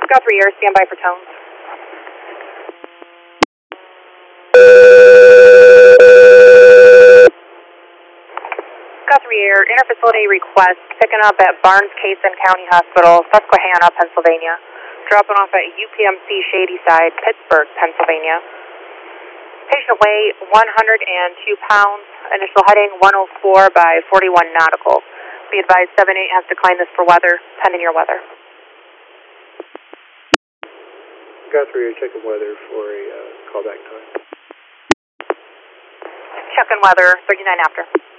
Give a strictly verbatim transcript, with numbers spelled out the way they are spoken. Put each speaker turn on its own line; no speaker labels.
Guthrie Air, stand by for tones. Guthrie Air, interfacility request, picking up at Barnes Cason County Hospital, Susquehanna, Pennsylvania. Dropping off at U P M C Shadyside, Pittsburgh, Pennsylvania. Patient weight one hundred two pounds, initial heading one oh four by forty-one nautical. Be advised seven eight has declined this for weather, pending your weather.
Guthrie, you're checking weather for a uh, callback time.
Checking weather, thirty-nine after.